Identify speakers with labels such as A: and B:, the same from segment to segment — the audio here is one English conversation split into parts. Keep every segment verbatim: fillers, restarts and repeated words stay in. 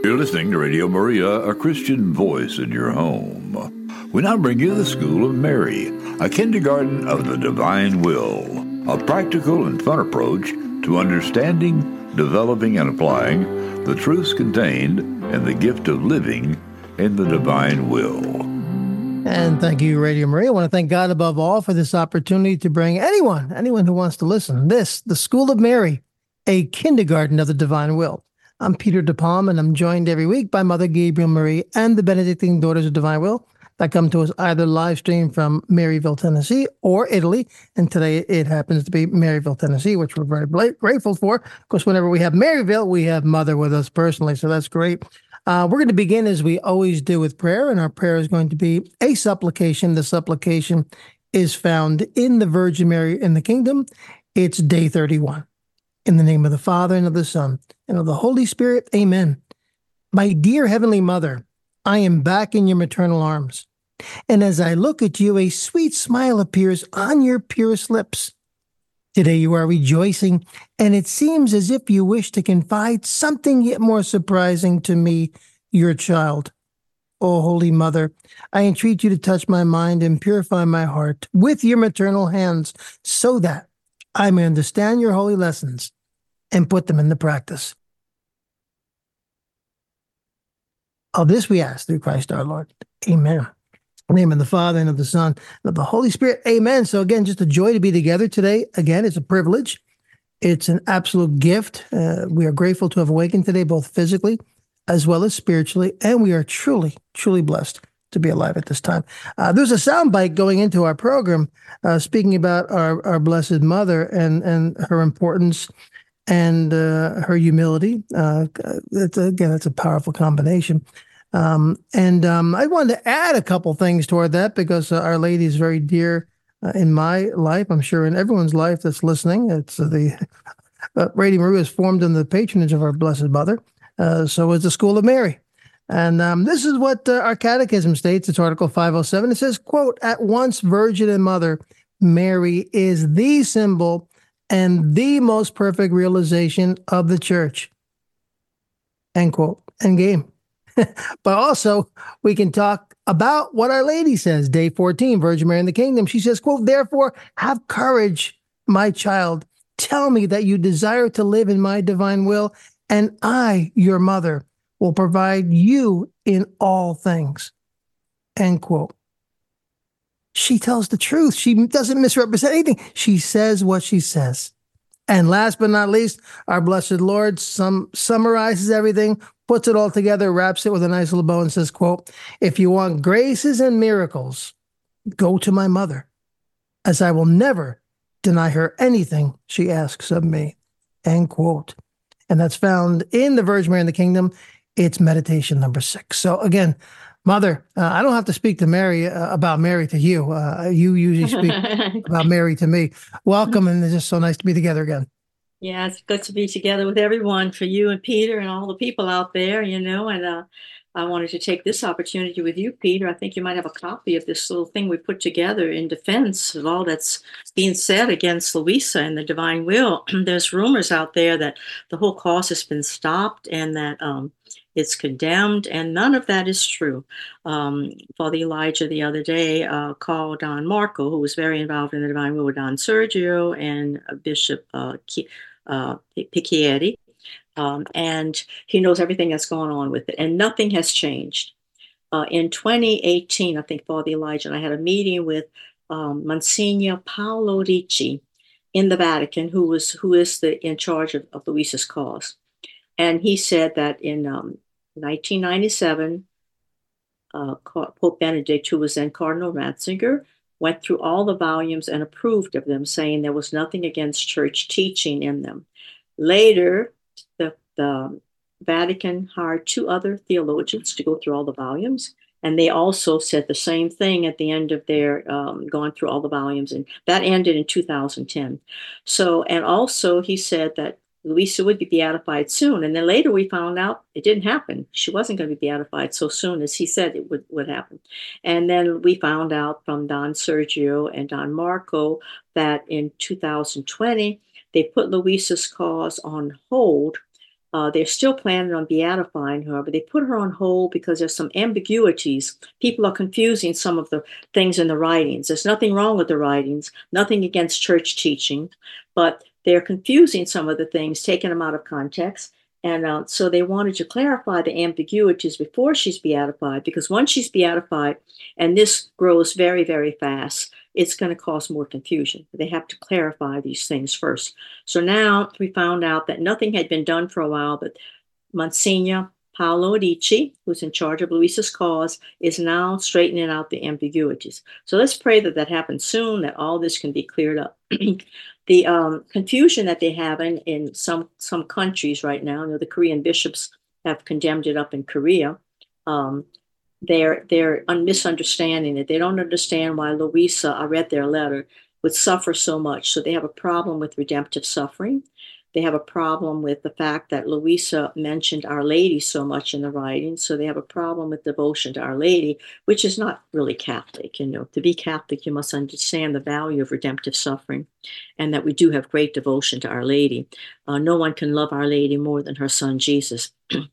A: You're listening to Radio Maria, a Christian voice in your home. We now bring you the School of Mary, a kindergarten of the divine will, a practical and fun approach to understanding, developing, and applying the truths contained in the gift of living in the divine will.
B: And thank you, Radio Maria. I want to thank God above all for this opportunity to bring anyone, anyone who wants to listen, this, the School of Mary, a kindergarten of the divine will. I'm Peter DePalm, and I'm joined every week by Mother Gabriel Marie and the Benedictine Daughters of Divine Will that come to us either live stream from Maryville, Tennessee, or Italy. And today it happens to be Maryville, Tennessee, which we're very bla- grateful for. Of course, whenever we have Maryville, we have Mother with us personally, so that's great. Uh, we're going to begin as we always do with prayer, and our prayer is going to be a supplication. The supplication is found in the Virgin Mary in the Kingdom. It's day thirty-one. In the name of the Father, and of the Son, and of the Holy Spirit, amen. My dear Heavenly Mother, I am back in your maternal arms, and as I look at you, a sweet smile appears on your purest lips. Today you are rejoicing, and it seems as if you wish to confide something yet more surprising to me, your child. O Holy Mother, I entreat you to touch my mind and purify my heart with your maternal hands, so that I may understand your holy lessons and put them into practice. Of this we ask through Christ our Lord. Amen. In the name of the Father, and of the Son, and of the Holy Spirit. Amen. So again, just a joy to be together today. Again, it's a privilege. It's an absolute gift. Uh, we are grateful to have awakened today, both physically as well as spiritually, and we are truly, truly blessed to be alive at this time. Uh, there's a soundbite going into our program uh, speaking about our, our Blessed Mother and, and her importance and uh, her humility. Uh, it's, again, it's a powerful combination. Um, and um, I wanted to add a couple things toward that because uh, Our Lady is very dear uh, in my life. I'm sure in everyone's life that's listening. It's uh, the uh, Radio Maria is formed under the patronage of our Blessed Mother. Uh, so is the School of Mary. And um, this is what uh, our catechism states. It's Article five oh seven. It says, quote, "At once Virgin and Mother, Mary is the symbol and the most perfect realization of the Church." End quote. End game. But also, we can talk about what Our Lady says. Day fourteen, Virgin Mary in the Kingdom. She says, quote, "Therefore, have courage, my child. Tell me that you desire to live in my divine will, and I, your mother, will provide you in all things." End quote. She tells the truth. She doesn't misrepresent anything. She says what she says. And last but not least, our Blessed Lord sum, summarizes everything, puts it all together, wraps it with a nice little bow and says, quote, "If you want graces and miracles, go to my mother, as I will never deny her anything she asks of me." End quote. And that's found in the Virgin Mary in the Kingdom. It's meditation number six. So again, Mother, uh, I don't have to speak to Mary uh, about Mary to you. Uh, you usually speak about Mary to me. Welcome, and it's just so nice to be together again.
C: Yeah, it's good to be together with everyone, for you and Peter and all the people out there, you know, and uh, I wanted to take this opportunity with you, Peter. I think you might have a copy of this little thing we put together in defense of all that's being said against Louisa and the divine will. There's rumors out there that the whole cause has been stopped and that um, it's condemned, and none of that is true. Um, Father Elijah the other day uh, called Don Marco, who was very involved in the divine will with Don Sergio and uh, Bishop uh, Ki- uh, Picchietti. Um, and he knows everything that's going on with it, and nothing has changed. Uh, in twenty eighteen, I think Father Elijah and I had a meeting with um, Monsignor Paolo Ricci in the Vatican, who was who is the in charge of, of Luisa's cause, and he said that in um, nineteen ninety-seven, uh, Pope Benedict, who was then Cardinal Ratzinger, went through all the volumes and approved of them, saying there was nothing against church teaching in them. Later, the, the Vatican hired two other theologians to go through all the volumes, and they also said the same thing at the end of their um, going through all the volumes, and that ended in two thousand ten. So, and also he said that Luisa would be beatified soon, and then later we found out it didn't happen. She wasn't going to be beatified so soon as he said it would, would happen. And then we found out from Don Sergio and Don Marco that in two thousand twenty, they put Luisa's cause on hold Uh, they're still planning on beatifying her, but they put her on hold because there's some ambiguities. People are confusing some of the things in the writings. There's nothing wrong with the writings, nothing against church teaching, but they're confusing some of the things, taking them out of context. And uh, so they wanted to clarify the ambiguities before she's beatified, because once she's beatified, and this grows very, very fast, it's going to cause more confusion. They have to clarify these things first. So now we found out that nothing had been done for a while, but Monsignor Paolo Ricci, who's in charge of Louisa's cause, is now straightening out the ambiguities. So let's pray that that happens soon, that all this can be cleared up. The um, confusion that they have in, in some, some countries right now, you know, the Korean bishops have condemned it up in Korea. Um, they're they're misunderstanding it. They don't understand why Louisa, I read their letter, would suffer so much. So they have a problem with redemptive suffering. They have a problem with the fact that Louisa mentioned Our Lady so much in the writing. So they have a problem with devotion to Our Lady, which is not really Catholic. You know, to be Catholic, you must understand the value of redemptive suffering and that we do have great devotion to Our Lady. Uh, no one can love Our Lady more than her son, Jesus.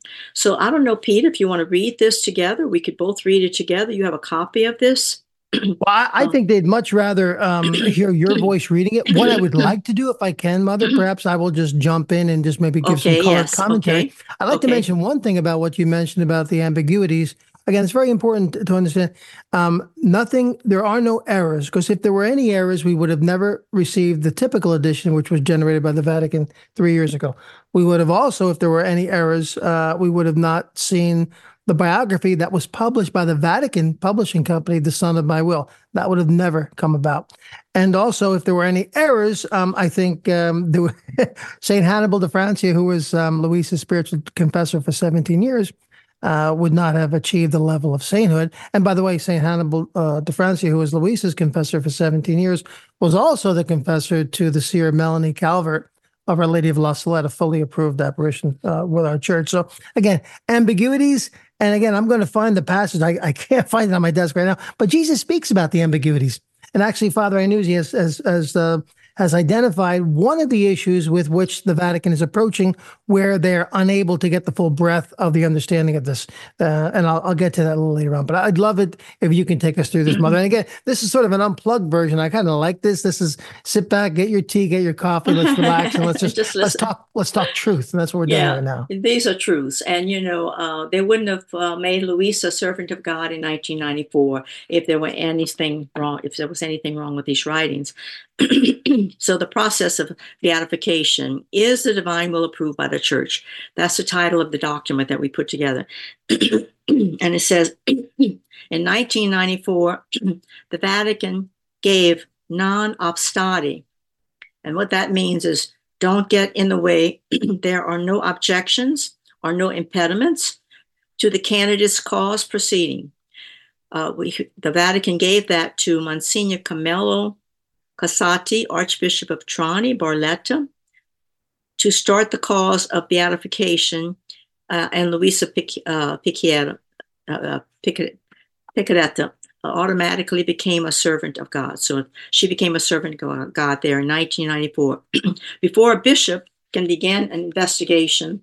C: So I don't know, Pete, if you want to read this together, we could both read it together. You have a copy of this?
B: Well, I, I think they'd much rather um, hear your voice reading it. What I would like to do, if I can, Mother, perhaps I will just jump in and just maybe give
C: Okay,
B: some colored
C: yes,
B: commentary.
C: okay,
B: I'd like to
C: okay.
B: mention one thing about what you mentioned about the ambiguities. Again, it's very important to understand. Um, nothing, there are no errors, because if there were any errors, we would have never received the typical edition, which was generated by the Vatican three years ago. We would have also, if there were any errors, uh, we would have not seen the biography that was published by the Vatican publishing company, The Son of My Will. That would have never come about. And also, if there were any errors, um, I think um, there were Saint Hannibal de Francia, who was um, Louisa's spiritual confessor for seventeen years, uh, would not have achieved the level of sainthood. And by the way, Saint Hannibal uh, de Francia, who was Louisa's confessor for seventeen years, was also the confessor to the seer Melanie Calvert of Our Lady of La Salette, a fully approved apparition uh, with our church. So again, ambiguities. And again, I'm going to find the passage. I, I can't find it on my desk right now, but Jesus speaks about the ambiguities. And actually, Father Iannuzzi has, has, has, uh, has identified one of the issues with which the Vatican is approaching, where they're unable to get the full breadth of the understanding of this. Uh, and I'll, I'll get to that a little later on. But I'd love it if you can take us through this, Mother. And again, this is sort of an unplugged version. I kind of like this. This is sit back, get your tea, get your coffee, let's relax, and let's just,
C: Just
B: let's
C: listen.
B: talk. Let's talk truth, and that's what we're doing
C: Yeah,
B: right now.
C: these are truths. And, you know, uh, they wouldn't have uh, made Louisa a servant of God in nineteen ninety-four if there were anything wrong, if there was anything wrong with these writings. So the process of beatification is the divine will approved by the church. That's the title of the document that we put together. And it says, in nineteen ninety-four, the Vatican gave non obstati. And what that means is don't get in the way. There are no objections or no impediments to the candidate's cause proceeding. Uh, we, the Vatican gave that to Monsignor Carmelo Casati, Archbishop of Trani, Barletta, to start the cause of beatification, uh, and Luisa Pic, uh, Picchietta, uh, Picchietta automatically became a servant of God. So she became a servant of God there in nineteen ninety-four. Before a bishop can begin an investigation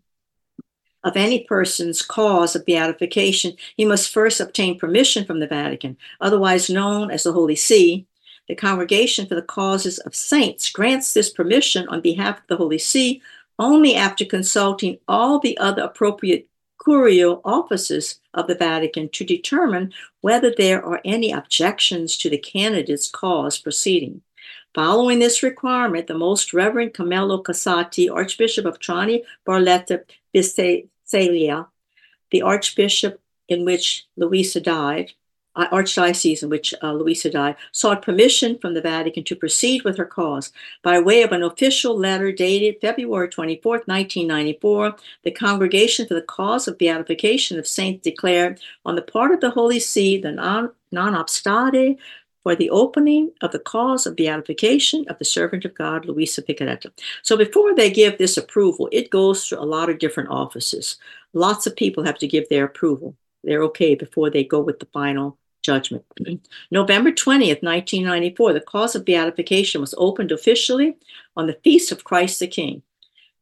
C: of any person's cause of beatification, he must first obtain permission from the Vatican, otherwise known as the Holy See. The Congregation for the Causes of Saints grants this permission on behalf of the Holy See only after consulting all the other appropriate curial offices of the Vatican to determine whether there are any objections to the candidate's cause proceeding. Following this requirement, the Most Reverend Carmelo Casati, Archbishop of Trani, Barletta, Bisceglie, the Archbishop in which Louisa died, Archdiocese in which uh, Louisa died, sought permission from the Vatican to proceed with her cause. By way of an official letter dated February twenty-fourth, nineteen ninety-four, the Congregation for the Cause of Beatification of Saints declared on the part of the Holy See the non, non obstante for the opening of the cause of beatification of the servant of God, Luisa Picchietta. So before they give this approval, it goes through a lot of different offices. Lots of people have to give their approval. They're okay before they go with the final judgment. November twentieth, nineteen ninety-four, the cause of beatification was opened officially on the Feast of Christ the King.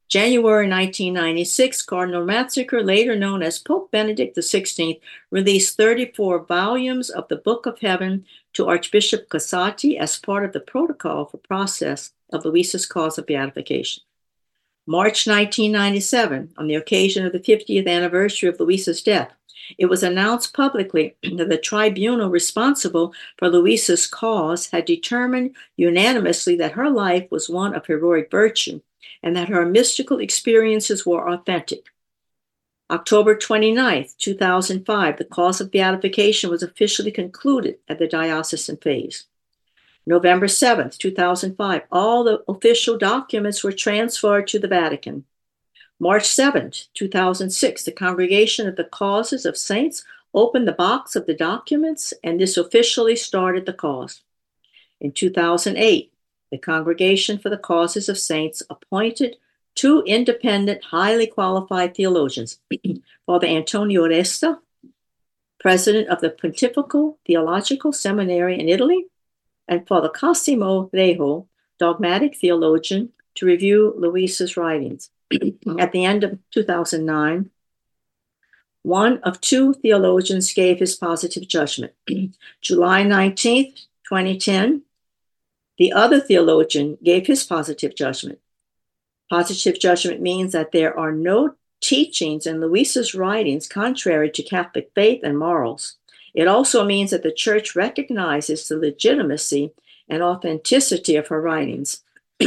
C: January nineteen ninety-six, Cardinal Matzinger, later known as Pope Benedict the sixteenth, released thirty-four volumes of the Book of Heaven to Archbishop Casati as part of the protocol for process of Luisa's cause of beatification. March nineteen ninety-seven, on the occasion of the fiftieth anniversary of Luisa's death, it was announced publicly that the tribunal responsible for Luisa's cause had determined unanimously that her life was one of heroic virtue and that her mystical experiences were authentic. October twenty-ninth, two thousand five, the cause of beatification was officially concluded at the diocesan phase. November seventh, two thousand five, all the official documents were transferred to the Vatican. March seventh, two thousand six, the Congregation of the Causes of Saints opened the box of the documents, and this officially started the cause. In two thousand eight, the Congregation for the Causes of Saints appointed two independent, highly qualified theologians, Father Antonio Resta, president of the Pontifical Theological Seminary in Italy, and Father Cosimo Rejo, dogmatic theologian, to review Luisa's writings. At the end of two thousand nine, one of two theologians gave his positive judgment. July nineteenth, twenty ten, the other theologian gave his positive judgment. Positive judgment means that there are no teachings in Luisa's writings contrary to Catholic faith and morals. It also means that the Church recognizes the legitimacy and authenticity of her writings.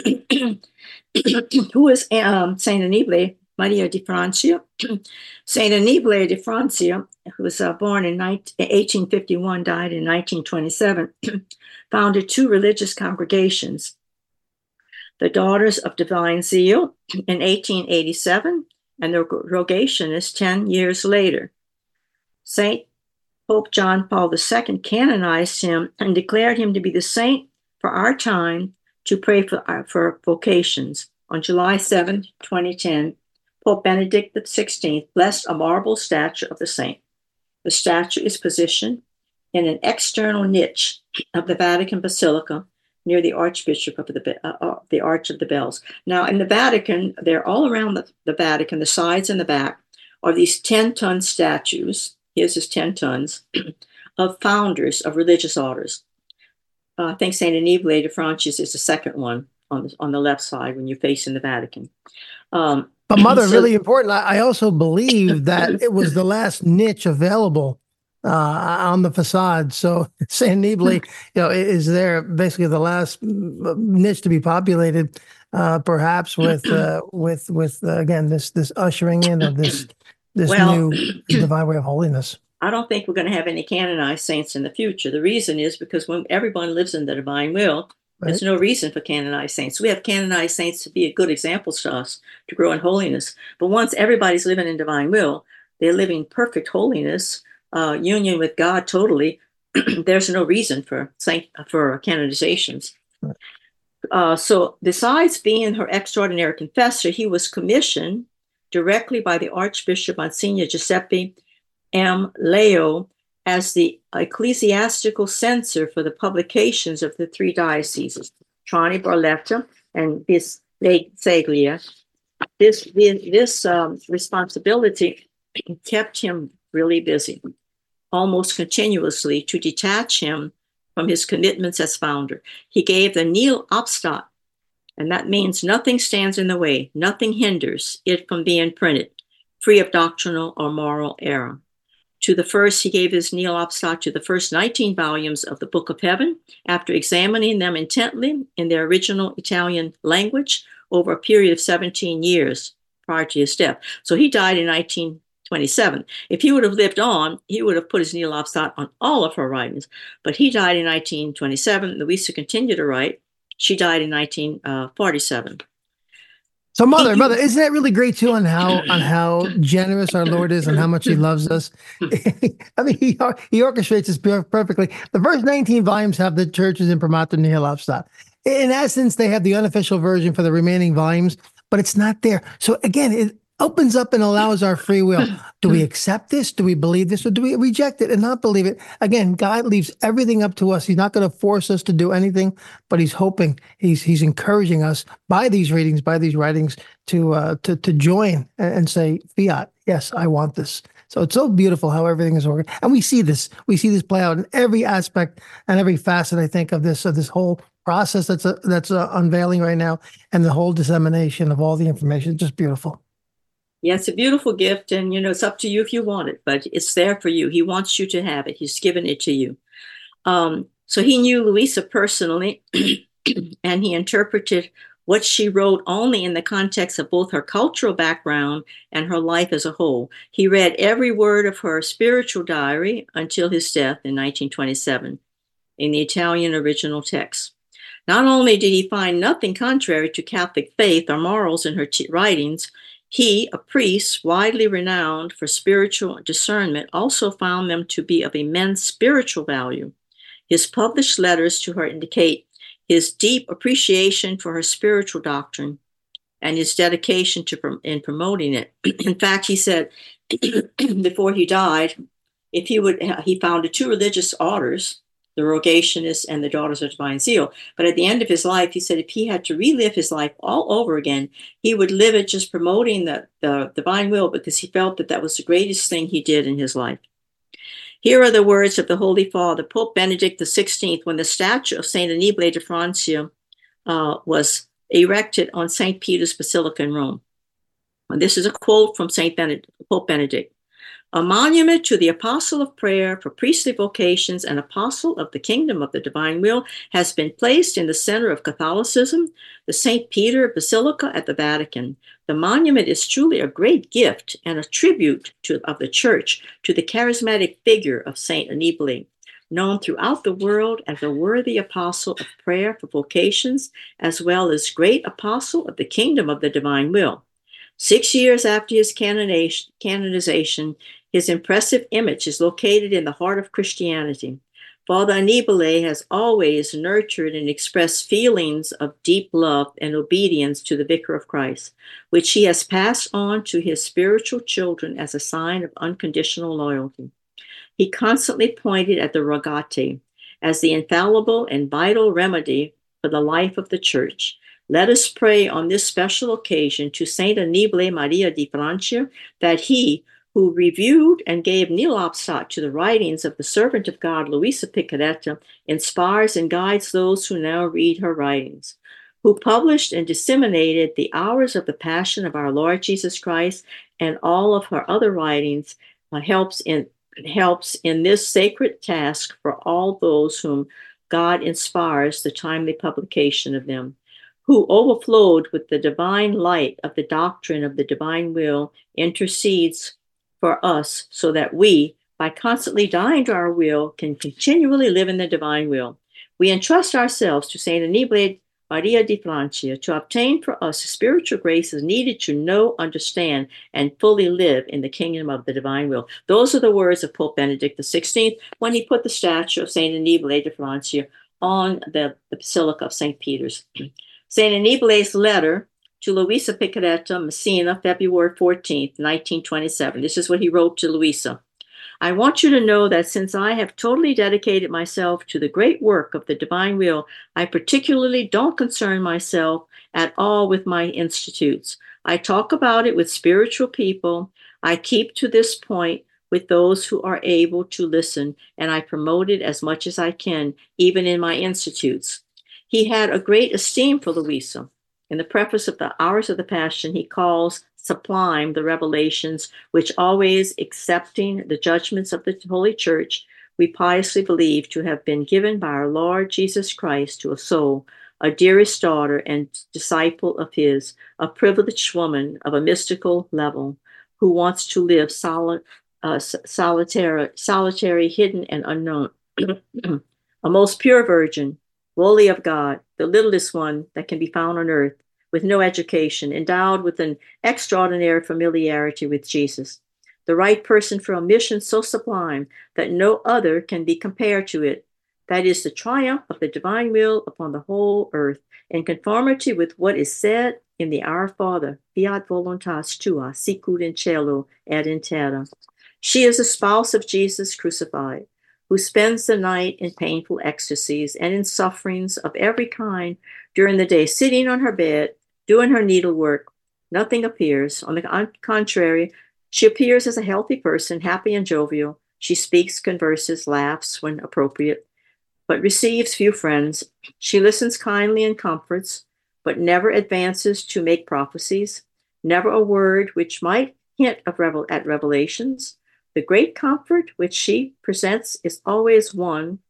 C: Who is um, Saint Annibale Maria di Francia? Saint Annibale di Francia, who was uh, born in eighteen fifty-one, died in nineteen twenty-seven, founded two religious congregations, the Daughters of Divine Zeal in eighteen eighty-seven, and the Rogationists ten years later. Saint Pope John Paul the Second canonized him and declared him to be the saint for our time to pray for, uh, for vocations. On July seventh, twenty ten, Pope Benedict the sixteenth blessed a marble statue of the saint. The statue is positioned in an external niche of the Vatican Basilica near the Archbishop of the, uh, uh, the Arch of the Bells. Now, in the Vatican, they're all around the, the Vatican, the sides and the back, are these ten-ton statues. His is ten tons, of founders of religious orders. Uh, I think Saint Annibale de Francia is the second one on the, on the left side when you're facing the Vatican. Um,
B: but Mother,
C: so,
B: really important. I also believe that it was the last niche available uh, on the facade. So Saint Annibale, you know, is there basically the last niche to be populated, uh, perhaps with uh, with with uh, again this this ushering in of this. This
C: well,
B: new divine way of holiness.
C: I don't think we're going to have any canonized saints in the future. The reason is because when everyone lives in the divine will, right, there's no reason for canonized saints. We have canonized saints to be good examples to us to grow in holiness. But once everybody's living in divine will, they're living perfect holiness, uh, union with God totally. There's no reason for saint for canonizations. Right. Uh, so besides being her extraordinary confessor, he was commissioned directly by the Archbishop Monsignor Giuseppe M. Leo as the ecclesiastical censor for the publications of the three dioceses, Trani, Barletta, and Bisceglie. This, this um, responsibility kept him really busy, almost continuously, to detach him from his commitments as founder. He gave the Nihil Obstat, and that means nothing stands in the way, nothing hinders it from being printed, free of doctrinal or moral error. To the first, he gave his Nihil Obstat to the first nineteen volumes of the Book of Heaven, after examining them intently in their original Italian language over a period of seventeen years prior to his death. So he died in nineteen twenty-seven. If he would have lived on, he would have put his Nihil Obstat on all of her writings. But he died in nineteen twenty-seven. Luisa continued to write. She died in nineteen forty-seven.
B: So, Mother, Mother, isn't that really great too on how on how generous our Lord is and how much He loves us? I mean, he he orchestrates this perfectly. The first nineteen volumes have the Church's Imprimatur Nihil Obstat. In essence, they have the unofficial version for the remaining volumes, but it's not there. So again, it, opens up and allows our free will. Do we accept this? Do we believe this? Or do we reject it and not believe it? Again, God leaves everything up to us. He's not going to force us to do anything, but he's hoping, he's he's encouraging us by these readings, by these writings to uh, to to join and, and say, fiat, yes, I want this. So it's so beautiful how everything is organized. And we see this. We see this play out in every aspect and every facet, I think, of this of this whole process that's uh, that's uh, unveiling right now, and the whole dissemination of all the information. It's just beautiful.
C: Yeah, it's a beautiful gift, and you know, it's up to you if you want it, but it's there for you. He wants you to have it. He's given it to you. Um, so he knew Louisa personally, and he interpreted what she wrote only in the context of both her cultural background and her life as a whole. He read every word of her spiritual diary until his death in nineteen twenty-seven in the Italian original text. Not only did he find nothing contrary to Catholic faith or morals in her t- writings, he, a priest widely renowned for spiritual discernment, also found them to be of immense spiritual value. His published letters to her indicate his deep appreciation for her spiritual doctrine and his dedication to in promoting it. In fact, he said before he died, if he would, he founded two religious orders, the Rogationists and the Daughters of Divine Zeal. But at the end of his life, he said if he had to relive his life all over again, he would live it just promoting the, the divine will, because he felt that that was the greatest thing he did in his life. Here are the words of the Holy Father, Pope Benedict the sixteenth, when the statue of Saint Annibale de Francia uh, was erected on Saint Peter's Basilica in Rome. And this is a quote from Saint Benedict, Pope Benedict. A monument to the apostle of prayer for priestly vocations and apostle of the kingdom of the divine will has been placed in the center of Catholicism, the Saint Peter Basilica at the Vatican. The monument is truly a great gift and a tribute to, of the Church to the charismatic figure of Saint Annibale, known throughout the world as a worthy apostle of prayer for vocations, as well as great apostle of the kingdom of the divine will. Six years after his canonization, his impressive image is located in the heart of Christianity. Father Annibale has always nurtured and expressed feelings of deep love and obedience to the Vicar of Christ, which he has passed on to his spiritual children as a sign of unconditional loyalty. He constantly pointed at the Rogate as the infallible and vital remedy for the life of the Church. Let us pray on this special occasion to Saint Annibale Maria di Francia that he, who reviewed and gave nil obstat to the writings of the servant of God, Luisa Piccarreta, inspires and guides those who now read her writings, who published and disseminated the hours of the Passion of our Lord Jesus Christ and all of her other writings, uh, helps in helps in this sacred task for all those whom God inspires the timely publication of them, who overflowed with the divine light of the doctrine of the divine will, intercedes for us so that we, by constantly dying to our will, can continually live in the divine will. We entrust ourselves to Saint Annibale Maria di Francia to obtain for us the spiritual graces needed to know, understand, and fully live in the kingdom of the divine will. Those are the words of Pope Benedict the sixteenth when he put the statue of Saint Annibale de Francia on the, the Basilica of Saint Peter's. Saint Annibale's letter to Luisa Piccarreta, Messina, February fourteenth, nineteen twenty-seven. This is what he wrote to Luisa. I want you to know that since I have totally dedicated myself to the great work of the divine will, I particularly don't concern myself at all with my institutes. I talk about it with spiritual people. I keep to this point with those who are able to listen, and I promote it as much as I can, even in my institutes. He had a great esteem for Luisa. In the preface of the Hours of the Passion, he calls sublime the revelations which, always accepting the judgments of the Holy Church, we piously believe to have been given by our Lord Jesus Christ to a soul, a dearest daughter and disciple of his, a privileged woman of a mystical level, who wants to live soli- uh, solitary, solitary, hidden, and unknown. A most pure virgin, lowly of God, the littlest one that can be found on earth, with no education, endowed with an extraordinary familiarity with Jesus, the right person for a mission so sublime that no other can be compared to it. That is the triumph of the divine will upon the whole earth, in conformity with what is said in the Our Father, fiat voluntas tua, sicut in cielo et in terra. She is a spouse of Jesus crucified, who spends the night in painful ecstasies and in sufferings of every kind during the day, sitting on her bed, doing her needlework. Nothing appears. On the contrary, she appears as a healthy person, happy and jovial. She speaks, converses, laughs when appropriate, but receives few friends. She listens kindly and comforts, but never advances to make prophecies, never a word which might hint of revel- at revelations. The great comfort which she presents is always one,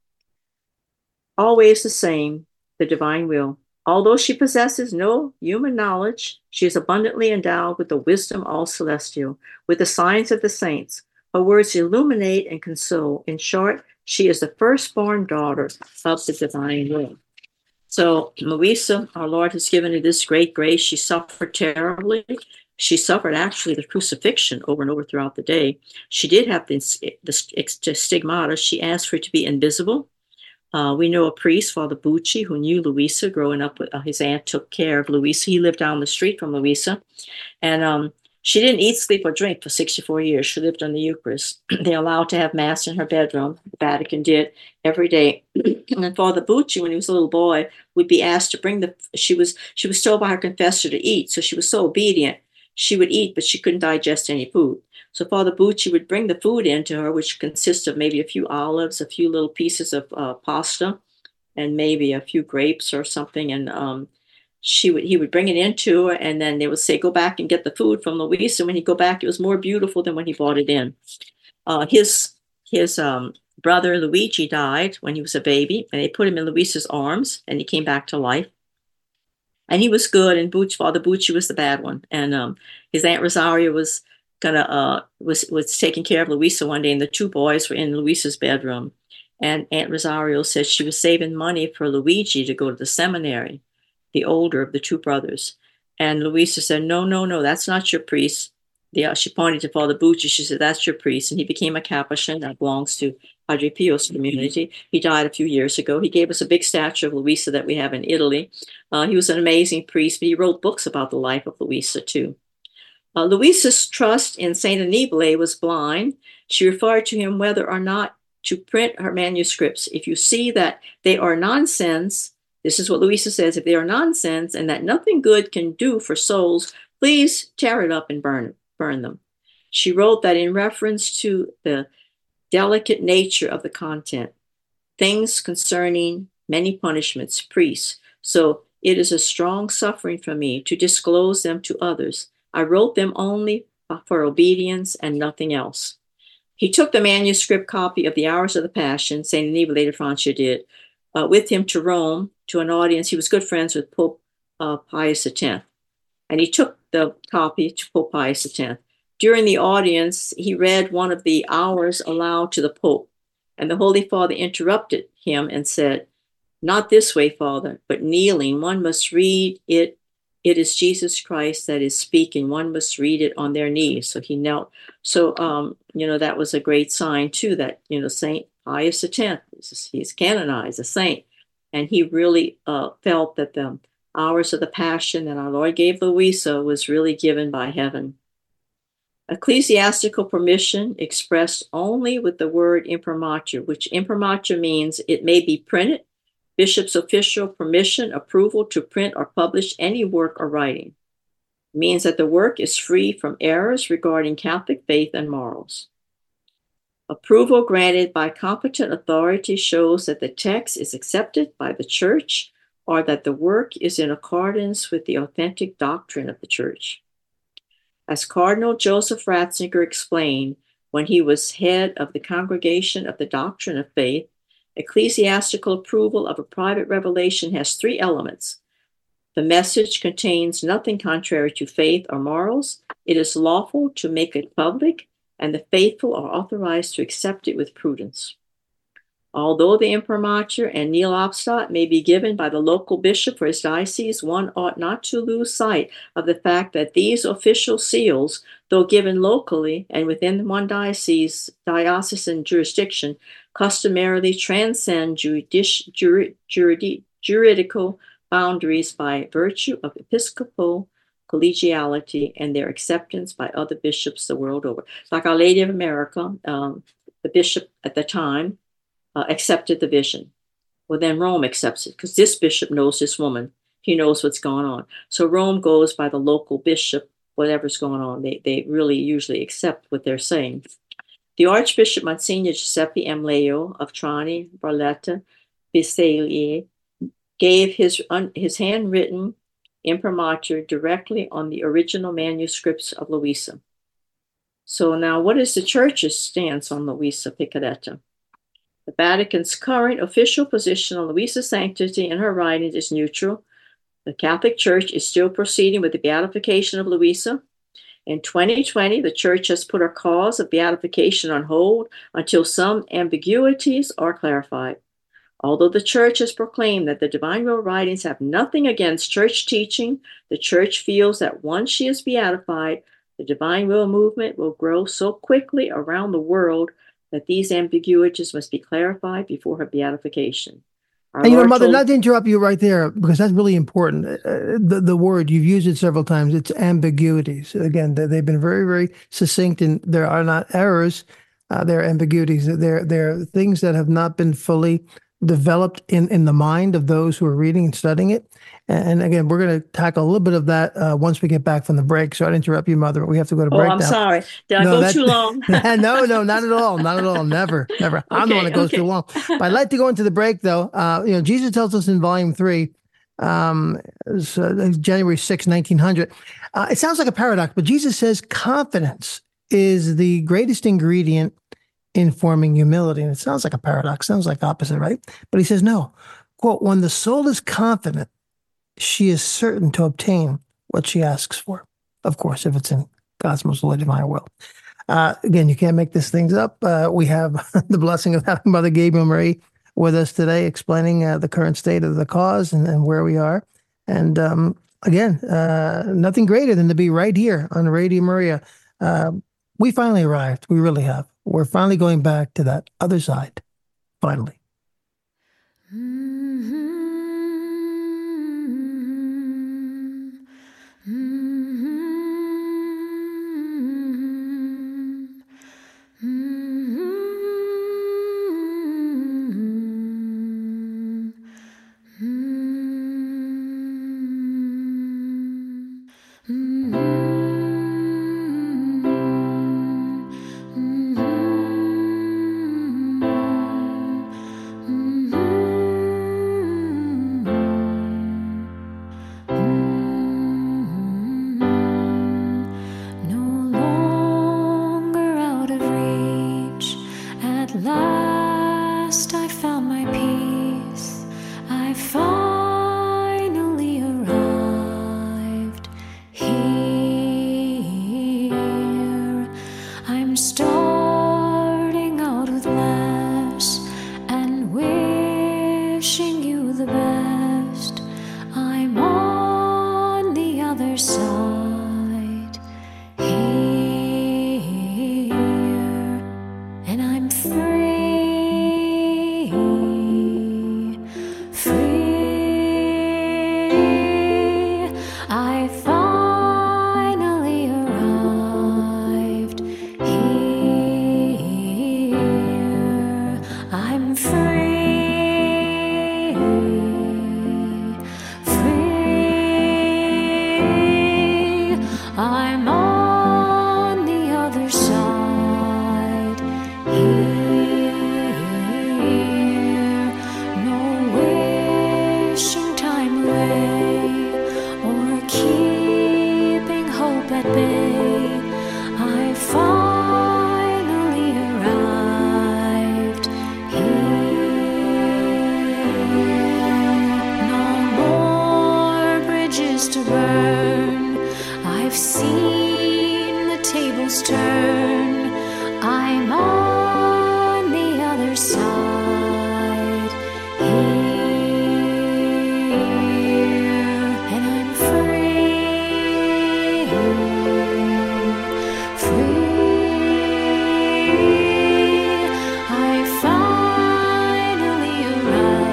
C: always the same, the divine will. Although she possesses no human knowledge, she is abundantly endowed with the wisdom all celestial, with the signs of the saints. Her words illuminate and console. In short, she is the firstborn daughter of the divine will. So Louisa, our Lord has given her this great grace. She suffered terribly. She suffered actually the crucifixion over and over throughout the day. She did have the, the stigmata. She asked for it to be invisible. Uh, we know a priest, Father Bucci, who knew Louisa growing up. With, uh, his aunt took care of Louisa. He lived down the street from Louisa. And um, she didn't eat, sleep, or drink for sixty-four years. She lived on the Eucharist. They allowed to have Mass in her bedroom. The Vatican did every day. And then Father Bucci, when he was a little boy, would be asked to bring the, she was, she was told by her confessor to eat. So she was so obedient. She would eat, but she couldn't digest any food. So Father Bucci would bring the food in to her, which consists of maybe a few olives, a few little pieces of uh, pasta, and maybe a few grapes or something. And um, she would, he would bring it into her, and then they would say, go back and get the food from Louisa. And when he'd go back, it was more beautiful than when he brought it in. Uh, his his um, brother Luigi died when he was a baby, and they put him in Louisa's arms, and he came back to life. And he was good, and Bucci, Father Bucci was the bad one. And um, his Aunt Rosario was gonna uh, was was taking care of Louisa one day, and the two boys were in Louisa's bedroom. And Aunt Rosario said she was saving money for Luigi to go to the seminary, the older of the two brothers. And Louisa said, no, no, no, that's not your priest. The, uh, she pointed to Father Bucci. She said, that's your priest. And he became a Capuchin that belongs to Padre Pio's community. He died a few years ago. He gave us a big statue of Louisa that we have in Italy. Uh, he was an amazing priest, but he wrote books about the life of Louisa too. Uh, Louisa's trust in Saint Annibale was blind. She referred to him whether or not to print her manuscripts. If you see that they are nonsense, this is what Louisa says, if they are nonsense and that nothing good can do for souls, please tear it up and burn, burn them. She wrote that in reference to the delicate nature of the content, things concerning many punishments, priests. So it is a strong suffering for me to disclose them to others. I wrote them only for obedience and nothing else. He took the manuscript copy of the Hours of the Passion, Saint Annibale de Francia did, uh, with him to Rome, to an audience. He was good friends with Pope uh, Pius X. And he took the copy to Pope Pius X. During the audience, he read one of the hours aloud to the Pope. And the Holy Father interrupted him and said, not this way, Father, but kneeling. One must read it. It is Jesus Christ that is speaking. One must read it on their knees. So he knelt. So, um, you know, that was a great sign, too, that, you know, Saint Pius X, he's canonized, a saint. And he really uh, felt that the hours of the Passion that our Lord gave Louisa was really given by heaven. Ecclesiastical permission expressed only with the word imprimatur, which imprimatur means it may be printed. Bishop's official permission, approval to print or publish any work or writing. It means that the work is free from errors regarding Catholic faith and morals. Approval granted by competent authority shows that the text is accepted by the Church or that the work is in accordance with the authentic doctrine of the Church. As Cardinal Joseph Ratzinger explained when he was head of the Congregation of the Doctrine of Faith, ecclesiastical approval of a private revelation has three elements. The message contains nothing contrary to faith or morals. It is lawful to make it public, and the faithful are authorized to accept it with prudence. Although the imprimatur and nil obstat may be given by the local bishop for his diocese, one ought not to lose sight of the fact that these official seals, though given locally and within one diocese, diocesan jurisdiction, customarily transcend judici- jurid- jurid- juridical boundaries by virtue of episcopal collegiality, and their acceptance by other bishops the world over. Like Our Lady of America, um, the bishop at the time uh, accepted the vision. Well, then Rome accepts it because this bishop knows this woman. He knows what's going on. So Rome goes by the local bishop, whatever's going on. They, they really usually accept what they're saying. The Archbishop Monsignor Giuseppe M. Leo of Trani, Barletta, Bisceglie gave his, un, his handwritten imprimatur directly on the original manuscripts of Luisa. So now, what is the Church's stance on Luisa Piccarreta? The Vatican's current official position on Luisa's sanctity and her writings is neutral. The Catholic Church is still proceeding with the beatification of Luisa. In twenty twenty, the Church has put her cause of beatification on hold until some ambiguities are clarified. Although the Church has proclaimed that the Divine Will writings have nothing against Church teaching, the Church feels that once she is beatified, the Divine Will movement will grow so quickly around the world that these ambiguities must be clarified before her beatification. Our
B: And you know,
C: Lord
B: Mother,
C: told-
B: not to interrupt you right there, because that's really important. Uh, the, the word, you've used it several times, it's ambiguities. Again, they, they've been very, very succinct, and there are not errors. Uh, there are ambiguities. There, there are things that have not been fully developed in, in the mind of those who are reading and studying it. And again, we're going to tackle a little bit of that uh, once we get back from the break. So I'd interrupt you, Mother, but we have to go to
C: Oh,
B: break
C: I'm
B: now.
C: sorry. Did I
B: No,
C: go
B: that-
C: too long?
B: no, no, not at all. Not at all. Never, never. I'm the
C: Okay,
B: one that goes
C: okay.
B: too long. But I'd like to go into the break, though. Uh, you know, Jesus tells us in volume three, um, so January sixth, nineteen hundred. Uh, it sounds like a paradox, but Jesus says confidence is the greatest ingredient in forming humility. And it sounds like a paradox, sounds like opposite, right? But he says, no, quote, when the soul is confident, she is certain to obtain what she asks for. Of course, if it's in God's most holy divine will. Uh, again, you can't make these things up. Uh, we have the blessing of having Mother Gabriel Marie with us today, explaining uh, the current state of the cause and, and where we are. And um, again, uh, nothing greater than to be right here on Radio Maria. Uh, we finally arrived. We really have. We're finally going back to that other side. Finally.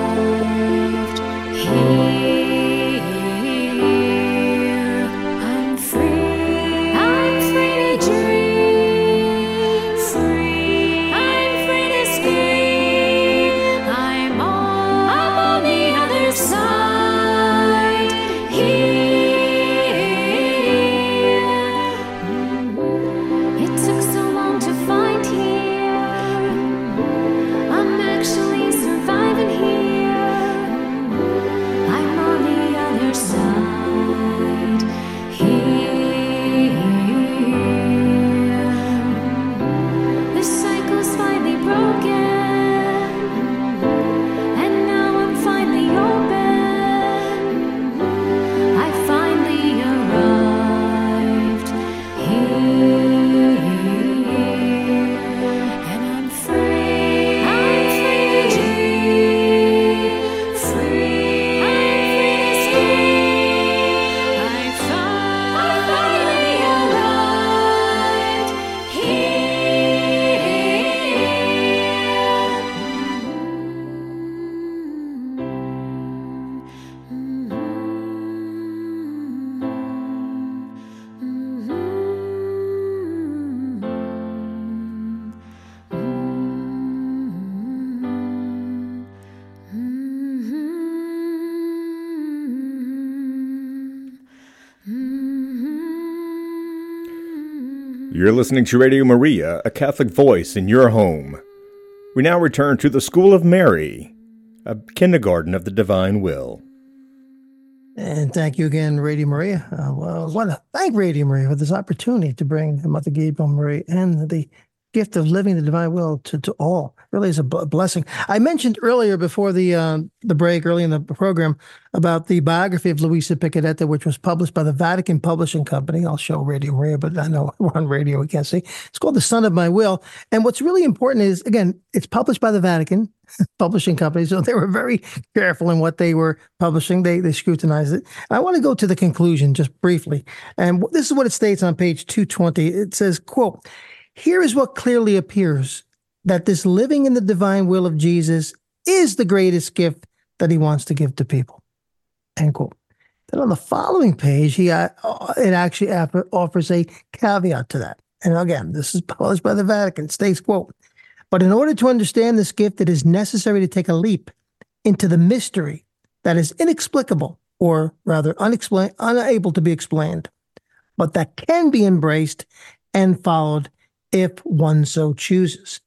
D: I'm You're listening to Radio Maria, a Catholic voice in your home. We now return to the School of Mary, a kindergarten of the divine will.
B: And thank you again, Radio Maria. Uh, well, I want to thank Radio Maria for this opportunity to bring Mother Gabriel Marie and the gift of living the divine will to, to all. Really is a b- blessing. I mentioned earlier before the uh, the break, early in the program, about the biography of Luisa Piccarreta, which was published by the Vatican Publishing Company. I'll show Radio Maria, but I know we're on radio, we can't see. It's called The Son of My Will. And what's really important is, again, it's published by the Vatican Publishing Company, so they were very careful in what they were publishing. They they scrutinized it. I want to go to the conclusion just briefly. And this is what it states on page two twenty. It says, quote, "Here is what clearly appears, that this living in the divine will of Jesus is the greatest gift that he wants to give to people." End quote. Then on the following page, he uh, it actually offers a caveat to that. And again, this is published by the Vatican. It states, quote, "But in order to understand this gift, it is necessary to take a leap into the mystery that is inexplicable, or rather unexplained, unable to be explained, but that can be embraced and followed if one so chooses."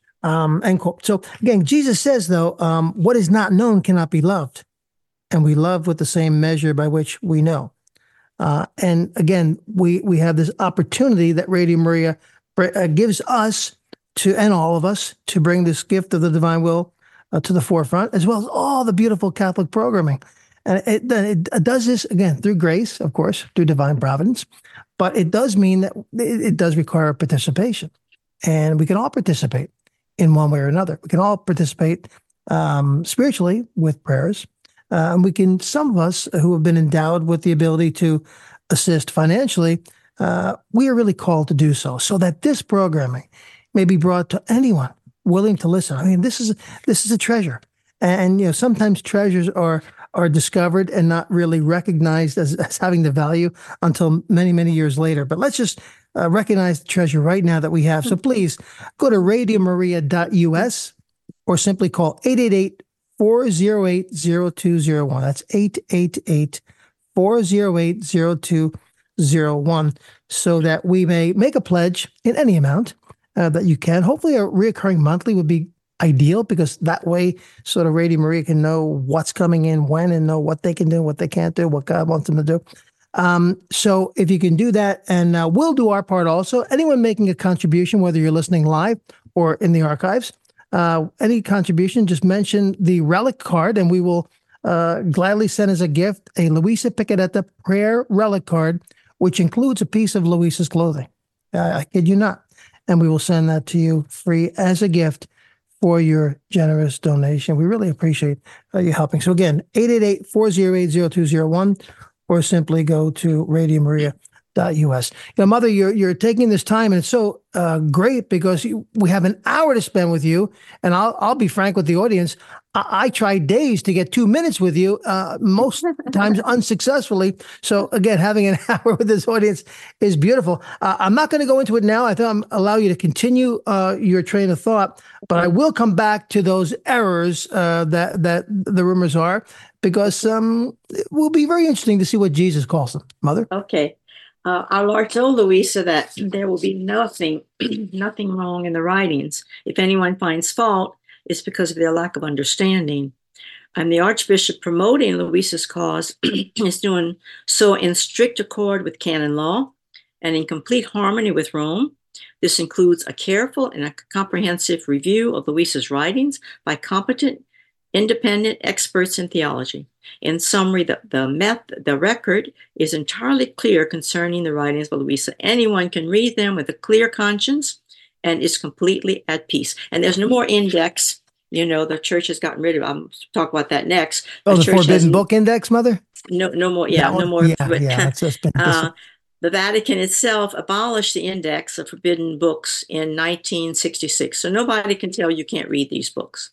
B: Um, end quote. So again, Jesus says, though, um, what is not known cannot be loved. And we love with the same measure by which we know. Uh, and again, we, we have this opportunity that Radio Maria uh, gives us to, and all of us, to bring this gift of the divine will uh, to the forefront, as well as all the beautiful Catholic programming. And it, it, it does this, again, through grace, of course, through divine providence. But it does mean that it, it does require participation. And we can all participate in one way or another. We can all participate um, spiritually with prayers. Uh, and we can, some of us who have been endowed with the ability to assist financially, uh, we are really called to do so, so that this programming may be brought to anyone willing to listen. I mean, this is this is a treasure. And, you know, sometimes treasures are are discovered and not really recognized as, as having the value until many, many years later. But let's just uh, recognize the treasure right now that we have. So please go to radio maria dot u s or simply call eight eight eight, four oh eight, oh two oh one. That's eight eight eight, four oh eight, oh two oh one, so that we may make a pledge in any amount uh, that you can. Hopefully a reoccurring monthly would be ideal, because that way sort of Radio Maria can know what's coming in when, and know what they can do, what they can't do, what God wants them to do. Um, so if you can do that, and uh, we'll do our part also. Anyone making a contribution, whether you're listening live or in the archives, uh, any contribution, just mention the relic card, and we will uh, gladly send as a gift a Luisa Piccarreta prayer relic card, which includes a piece of Luisa's clothing. Uh, I kid you not. And we will send that to you free as a gift for your generous donation. We really appreciate uh, you helping. So again, eight eight eight, four oh eight, oh two oh one, or simply go to radio maria dot u s. You know, Mother, you're you're taking this time, and it's so uh, great, because you, we have an hour to spend with you. And I'll I'll be frank with the audience. I, I tried days to get two minutes with you, uh, most times unsuccessfully. So again, having an hour with this audience is beautiful. Uh, I'm not going to go into it now. I think I'm allow you to continue uh, your train of thought, but I will come back to those errors uh, that that the rumors are, because um, it will be very interesting to see what Jesus calls them. Mother?
C: Okay. Uh, our Lord told Luisa that there will be nothing, nothing wrong in the writings. If anyone finds fault, it's because of their lack of understanding. And the Archbishop promoting Luisa's cause is doing so in strict accord with canon law and in complete harmony with Rome. This includes a careful and a comprehensive review of Luisa's writings by competent, independent experts in theology. In summary, the, the, method, the record is entirely clear concerning the writings of Luisa. Anyone can read them with a clear conscience and is completely at peace. And there's no more index. You know, the church has gotten rid of it. I'll talk about that next.
B: Oh, the,
C: the
B: Forbidden
C: has,
B: Book Index, Mother?
C: No, no more. Yeah,
B: no,
C: no more.
B: Yeah, yeah, that's just been,
C: uh, the Vatican itself abolished the index of forbidden books in nineteen sixty-six. So nobody can tell you can't read these books.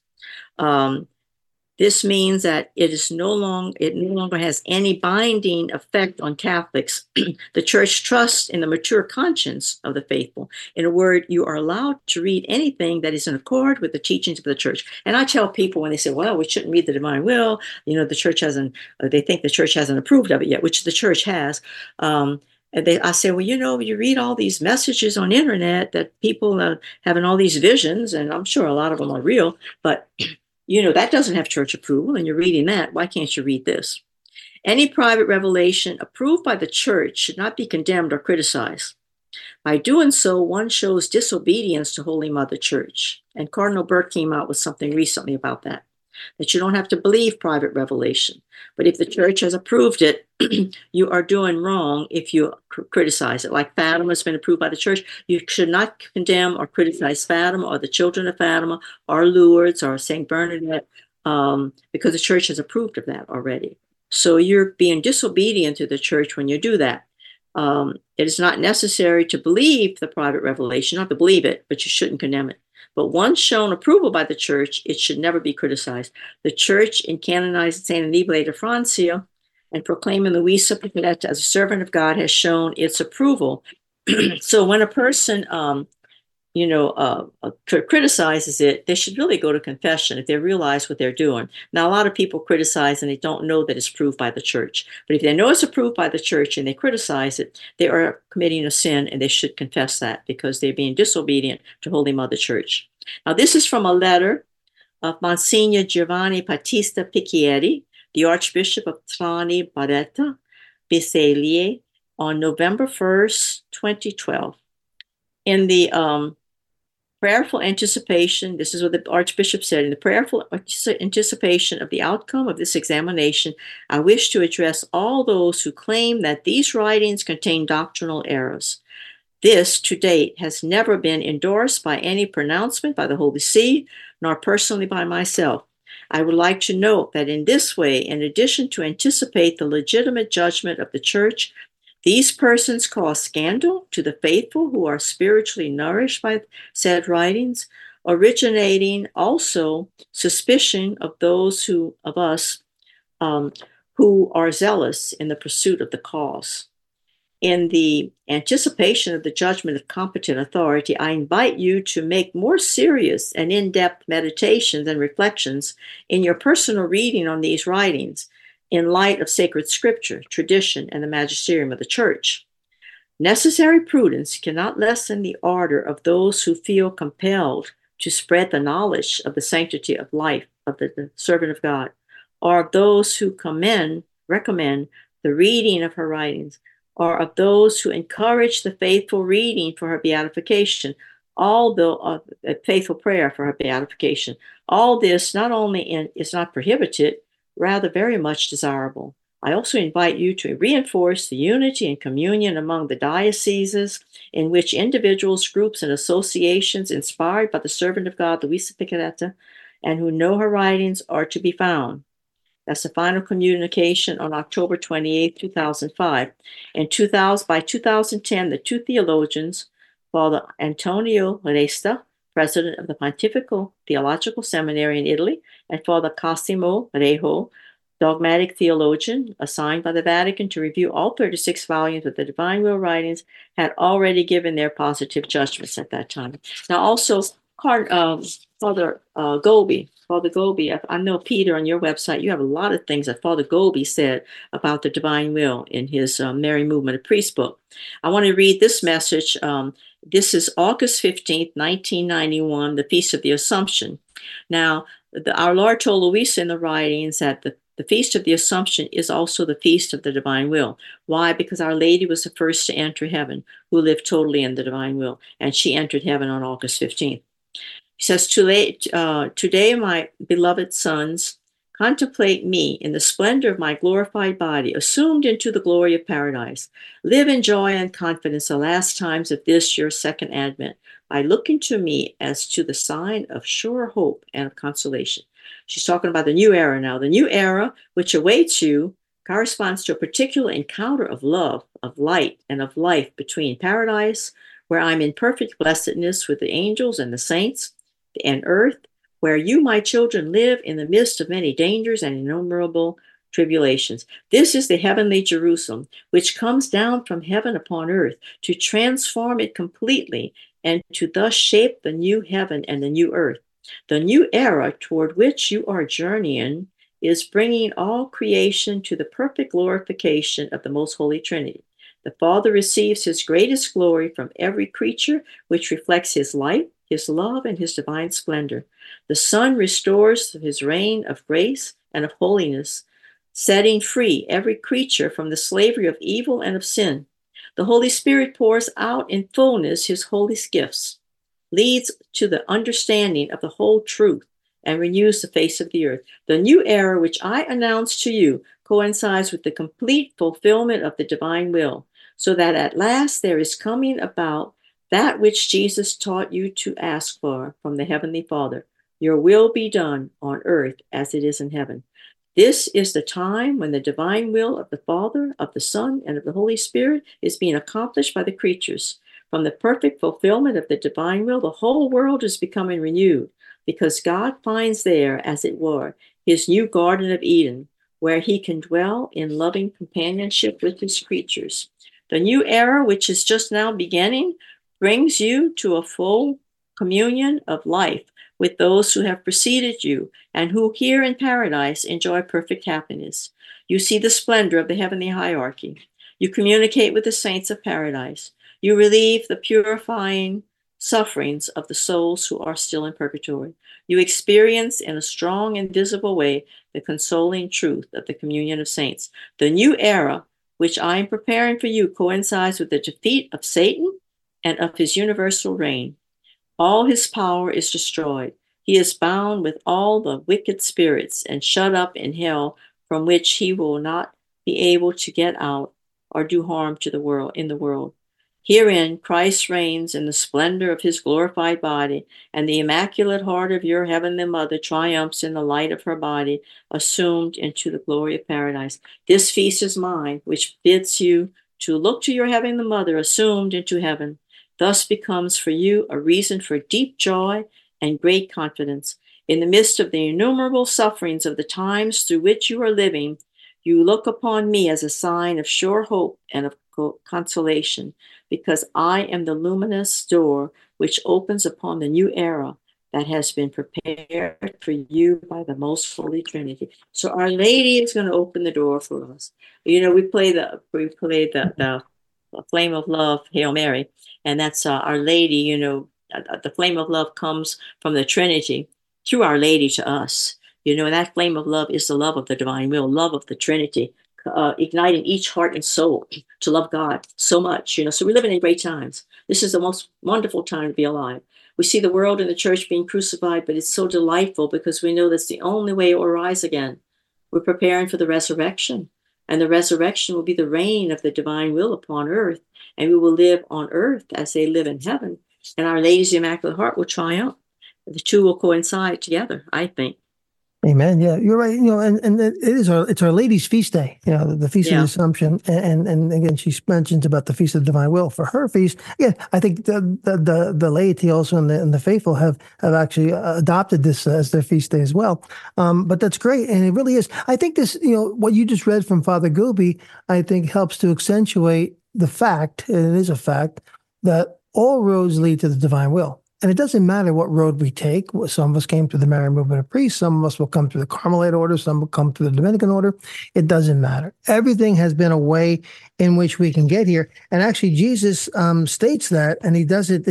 C: Um, This means that it is no long, it no longer has any binding effect on Catholics. The Church trusts in the mature conscience of the faithful. In a word, you are allowed to read anything that is in accord with the teachings of the Church. And I tell people when they say, "Well, we shouldn't read the Divine Will," you know, the Church hasn't. Uh, they think the Church hasn't approved of it yet, which the Church has. Um, And they, I say, well, you know, you read all these messages on internet that people are having all these visions, and I'm sure a lot of them are real, but you know, that doesn't have church approval, and you're reading that. Why can't you read this? Any private revelation approved by the church should not be condemned or criticized. By doing so, one shows disobedience to Holy Mother Church. And Cardinal Burke came out with something recently about that, that you don't have to believe private revelation. But if the church has approved it, you are doing wrong if you cr- criticize it. Like Fatima has been approved by the church. You should not condemn or criticize Fatima or the children of Fatima or Lourdes or Saint Bernadette um, because the church has approved of that already. So you're being disobedient to the church when you do that. Um, it is not necessary to believe the private revelation, not to believe it, but you shouldn't condemn it. But once shown approval by the church, it should never be criticized. The church, in canonizing Saint Annibale de Francia and proclaiming Luisa Piccoletta as a servant of God, has shown its approval. So when a person, um, you know, uh, uh, criticizes it, they should really go to confession if they realize what they're doing. Now, a lot of people criticize and they don't know that it's approved by the church. But if they know it's approved by the church and they criticize it, they are committing a sin, and they should confess that because they're being disobedient to Holy Mother Church. Now, this is from a letter of Monsignor Giovanni Battista Picchietti, the Archbishop of Trani Baretta Bisceglie, on November first, twenty twelve. In the um, prayerful anticipation, this is what the Archbishop said, in the prayerful anticipation of the outcome of this examination, I wish to address all those who claim that these writings contain doctrinal errors. This, to date, has never been endorsed by any pronouncement by the Holy See, nor personally by myself. I would like to note that in this way, in addition to anticipate the legitimate judgment of the Church, these persons cause scandal to the faithful who are spiritually nourished by said writings, originating also suspicion of those who of us um, who are zealous in the pursuit of the cause. In the anticipation of the judgment of competent authority, I invite you to make more serious and in-depth meditations and reflections in your personal reading on these writings, in light of sacred scripture, tradition, and the magisterium of the church. Necessary prudence cannot lessen the ardor of those who feel compelled to spread the knowledge of the sanctity of life of the, the servant of God, or of those who commend, recommend the reading of her writings, or of those who encourage the faithful reading for her beatification, although uh, a faithful prayer for her beatification. All this not only in, is not prohibited, rather very much desirable. I also invite you to reinforce the unity and communion among the dioceses in which individuals, groups, and associations inspired by the servant of God, Luisa Piccoletta, and who know her writings are to be found. That's the final communication on October twenty-eighth, two thousand five. In two thousand, by two thousand ten, the two theologians, Father Antonio Resta, president of the Pontifical Theological Seminary in Italy, and Father Cosimo Rejo, dogmatic theologian assigned by the Vatican to review all thirty-six volumes of the Divine Will writings, had already given their positive judgments at that time. Now, also, um, Father uh, Gobi, Father Gobi, I, I know, Peter, on your website, you have a lot of things that Father Gobi said about the Divine Will in his uh, Mary Movement of Priest book. I want to read this message. Um, this is August fifteenth, nineteen ninety-one, the Feast of the Assumption. Now, the, our Lord told Luisa in the writings that the The Feast of the Assumption is also the Feast of the Divine Will. Why? Because Our Lady was the first to enter heaven, who lived totally in the Divine Will, and she entered heaven on August fifteenth. He says, today, uh, today, my beloved sons, contemplate me in the splendor of my glorified body, assumed into the glory of paradise. Live in joy and confidence the last times of this your second advent, by looking to me as to the sign of sure hope and of consolation. She's talking about the new era now. The new era, which awaits you, corresponds to a particular encounter of love, of light, and of life between paradise, where I'm in perfect blessedness with the angels and the saints, and earth, where you, my children, live in the midst of many dangers and innumerable tribulations. This is the heavenly Jerusalem, which comes down from heaven upon earth to transform it completely and to thus shape the new heaven and the new earth. The new era toward which you are journeying is bringing all creation to the perfect glorification of the Most Holy Trinity. The Father receives his greatest glory from every creature, which reflects his light, his love, and his divine splendor. The Son restores his reign of grace and of holiness, setting free every creature from the slavery of evil and of sin. The Holy Spirit pours out in fullness his holy gifts, leads to the understanding of the whole truth, and renews the face of the earth. The new era which I announce to you coincides with the complete fulfillment of the divine will, so that at last there is coming about that which Jesus taught you to ask for from the Heavenly Father. Your will be done on earth as it is in heaven. This is the time when the divine will of the Father, of the Son, and of the Holy Spirit is being accomplished by the creatures. From the perfect fulfillment of the divine will, the whole world is becoming renewed, because God finds there, as it were, his new Garden of Eden, where he can dwell in loving companionship with his creatures. The new era, which is just now beginning, brings you to a full communion of life with those who have preceded you and who here in paradise enjoy perfect happiness. You see the splendor of the heavenly hierarchy. You communicate with the saints of paradise. You relieve the purifying sufferings of the souls who are still in purgatory. You experience in a strong and visible way the consoling truth of the communion of saints. The new era, which I am preparing for you, coincides with the defeat of Satan and of his universal reign. All his power is destroyed. He is bound with all the wicked spirits and shut up in hell, from which he will not be able to get out or do harm to the world in the world. Herein Christ reigns in the splendor of his glorified body, and the immaculate heart of your heavenly mother triumphs in the light of her body, assumed into the glory of paradise. This feast is mine, which bids you to look to your heavenly mother assumed into heaven. Thus becomes for you a reason for deep joy and great confidence. In the midst of the innumerable sufferings of the times through which you are living, you look upon me as a sign of sure hope and of consolation, because I am the luminous door which opens upon the new era that has been prepared for you by the most holy Trinity. So Our Lady is going to open the door for us. You know, we play the we play the the Flame of Love, Hail Mary, and that's uh, Our Lady. You know, uh, the flame of love comes from the Trinity through Our Lady to us. You know, and that flame of love is the love of the divine will, love of the Trinity, uh, igniting each heart and soul to love God so much. You know, so we're living in great times. This is the most wonderful time to be alive. We see the world and the church being crucified, but it's so delightful because we know that's the only way it will rise again. We're preparing for the resurrection, and the resurrection will be the reign of the divine will upon earth, and we will live on earth as they live in heaven, and Our Lady's Immaculate Heart will triumph. The two will coincide together, I think.
B: Amen. Yeah, you're right. You know, and, and it is our it's Our Lady's feast day. You know, the feast
C: Yeah.
B: of the Assumption, and and again, she mentions about the feast of the divine will for her feast. Yeah, I think the the the, the laity also and the, and the faithful have have actually adopted this as their feast day as well. Um, but that's great, and it really is. I think this, you know, what you just read from Father Gooby, I think helps to accentuate the fact, and it is a fact, that all roads lead to the divine will. And it doesn't matter what road we take. Some of us came through the Marian movement of priests. Some of us will come through the Carmelite order. Some will come through the Dominican order. It doesn't matter. Everything has been a way in which we can get here. And actually, Jesus um, states that, and he does it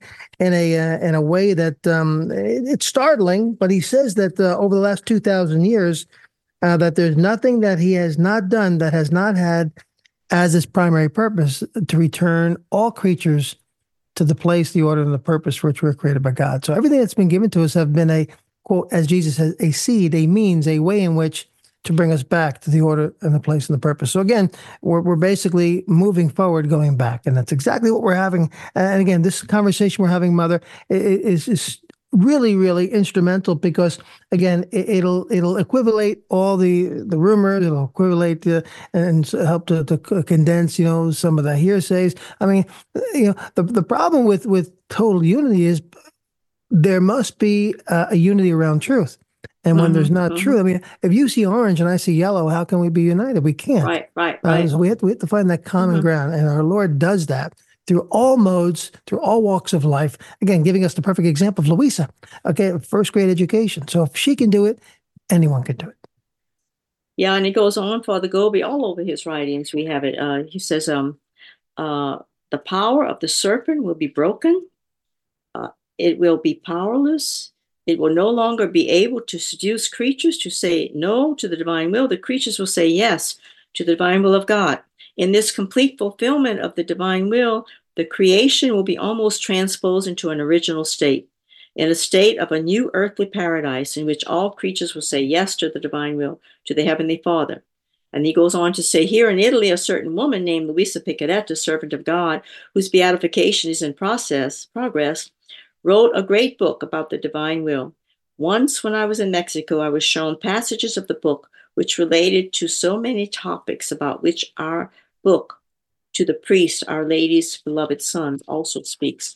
B: in a uh, in a way that um, it, it's startling. But he says that uh, over the last two thousand years, uh, that there's nothing that he has not done that has not had as its primary purpose to return all creatures to the place, the order, and the purpose for which we were created by God. So everything that's been given to us have been a, quote, as Jesus says, a seed, a means, a way in which to bring us back to the order and the place and the purpose. So again, we're we're basically moving forward, going back. And that's exactly what we're having. And again, this conversation we're having, Mother, is is really, really instrumental because, again, it, it'll it'll equivalate all the the rumors. It'll equivalate the, and help to, to condense, you know, some of the hearsays. I mean, you know, the the problem with with total unity is there must be uh, a unity around truth. And when mm-hmm, there's not mm-hmm. truth, I mean, if you see orange and I see yellow, how can we be united? We can't.
C: Right, right, right.
B: Uh, so we have to, we have to find that common mm-hmm. ground, and our Lord does that through all modes, through all walks of life. Again, giving us the perfect example of Louisa, okay, first grade education. So if she can do it, anyone can do it.
C: Yeah, and it goes on, Father Gooby, all over his writings. We have it. Uh, he says, um, Uh, the power of the serpent will be broken. Uh, it will be powerless. It will no longer be able to seduce creatures to say no to the divine will. The creatures will say yes to the divine will of God. In this complete fulfillment of the divine will, the creation will be almost transposed into an original state, in a state of a new earthly paradise in which all creatures will say yes to the divine will, to the Heavenly Father. And he goes on to say, here in Italy, a certain woman named Luisa Piccarreta, servant of God, whose beatification is in process, progress, wrote a great book about the divine will. Once, when I was in Mexico, I was shown passages of the book which related to so many topics about which our book, To the Priest, Our Lady's Beloved Son, also speaks.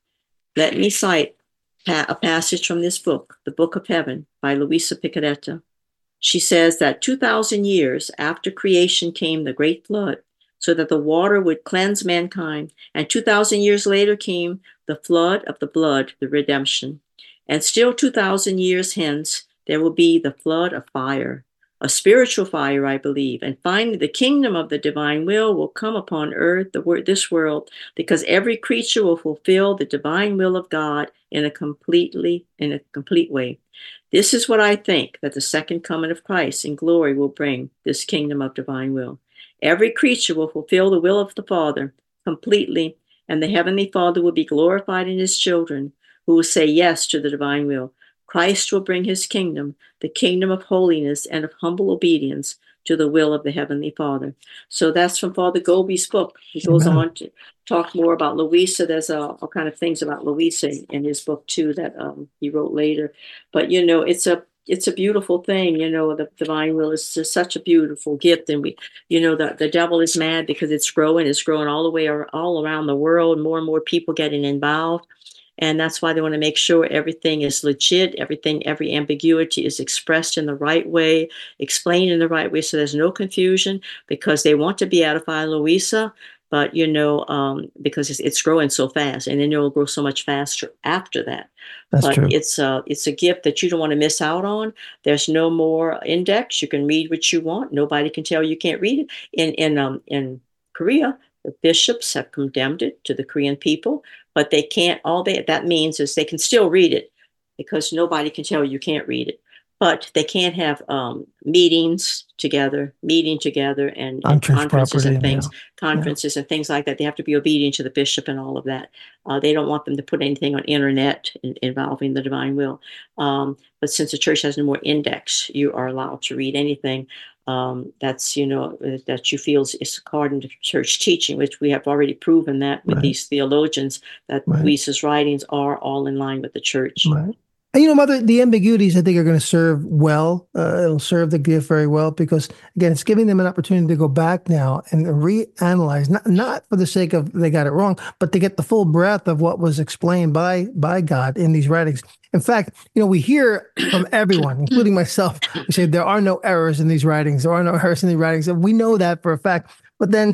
C: Let me cite a passage from this book, The Book of Heaven, by Luisa Piccarreta. She says that two thousand years after creation came the great flood, so that the water would cleanse mankind. And two thousand years later came the flood of the blood, the redemption. And still two thousand years hence, there will be the flood of fire, a spiritual fire, I believe. And finally, the kingdom of the divine will will come upon earth, the this world, because every creature will fulfill the divine will of God in a completely, in a complete way. This is what I think that the second coming of Christ in glory will bring, this kingdom of divine will. Every creature will fulfill the will of the Father completely, and the Heavenly Father will be glorified in his children who will say yes to the divine will. Christ will bring his kingdom, the kingdom of holiness and of humble obedience to the will of the Heavenly Father. So that's from Father Gobi's book. He goes Amen. On to talk more about Luisa. There's uh, all kind of things about Luisa in his book too that um, he wrote later. But you know, it's a it's a beautiful thing. You know, the divine will is just such a beautiful gift, and we, you know, the the devil is mad because it's growing. It's growing all the way all around the world. More and more people getting involved. And that's why they want to make sure everything is legit, everything, every ambiguity is expressed in the right way, explained in the right way, so there's no confusion, because they want to beatify Luisa, but, you know, um, because it's, it's growing so fast, and then it will grow so much faster after that.
B: That's
C: but
B: true.
C: it's a, it's a gift that you don't want to miss out on. There's no more index. You can read what you want. Nobody can tell you can't read it. In, in, um, in Korea, the bishops have condemned it to the Korean people, but they can't, all they, that means is they can still read it because nobody can tell you you can't read it. But they can't have um, meetings together, meeting together and, and conferences property, and things, yeah. conferences yeah. and things like that. They have to be obedient to the bishop and all of that. Uh, they don't want them to put anything on internet in, involving the divine will. Um, but since the church has no more index, you are allowed to read anything. Um, that's, you know, that you feel is according to church teaching, which we have already proven that with right. these theologians, that right. Luisa's writings are all in line with the church.
B: Right. And, you know, Mother, the ambiguities, I think, are going to serve well. Uh, it'll serve the gift very well because, again, it's giving them an opportunity to go back now and reanalyze, not, not for the sake of they got it wrong, but to get the full breadth of what was explained by by God in these writings. In fact, you know, we hear from everyone, including myself, who say there are no errors in these writings. There are no errors in these writings. And we know that for a fact. But then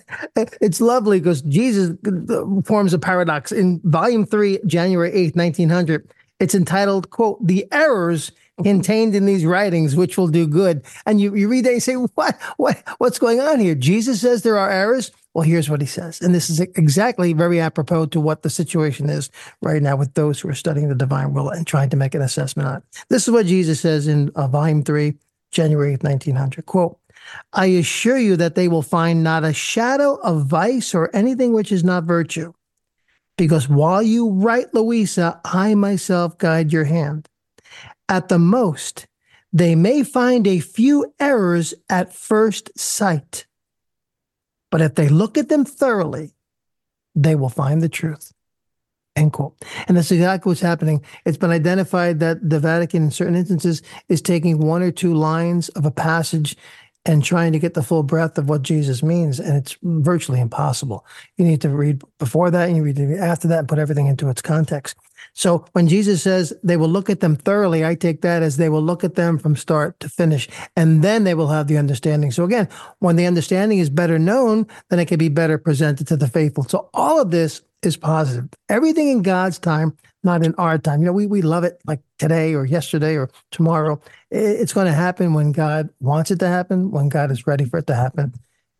B: it's lovely because Jesus forms a paradox. In volume three, January eighth, nineteen hundred, it's entitled, quote, "The Errors Contained in These Writings, Which Will Do Good." And you, you read that and you say, what, what, what's going on here? Jesus says there are errors. Well, here's what he says. And this is exactly very apropos to what the situation is right now with those who are studying the divine will and trying to make an assessment on it. This is what Jesus says in uh, volume three, January eighth, nineteen hundred, quote, "I assure you that they will find not a shadow of vice or anything which is not virtue. Because while you write, Luisa, I myself guide your hand. At the most, they may find a few errors at first sight. But if they look at them thoroughly, they will find the truth." End quote. And that's exactly what's happening. It's been identified that the Vatican, in certain instances, is taking one or two lines of a passage and trying to get the full breadth of what Jesus means. And it's virtually impossible. You need to read before that and you read after that and put everything into its context. So when Jesus says they will look at them thoroughly, I take that as they will look at them from start to finish, and then they will have the understanding. So again, when the understanding is better known, then it can be better presented to the faithful. So all of this is positive. Everything in God's time, not in our time. You know, we, we love it like today or yesterday or tomorrow. It's going to happen when God wants it to happen, when God is ready for it to happen.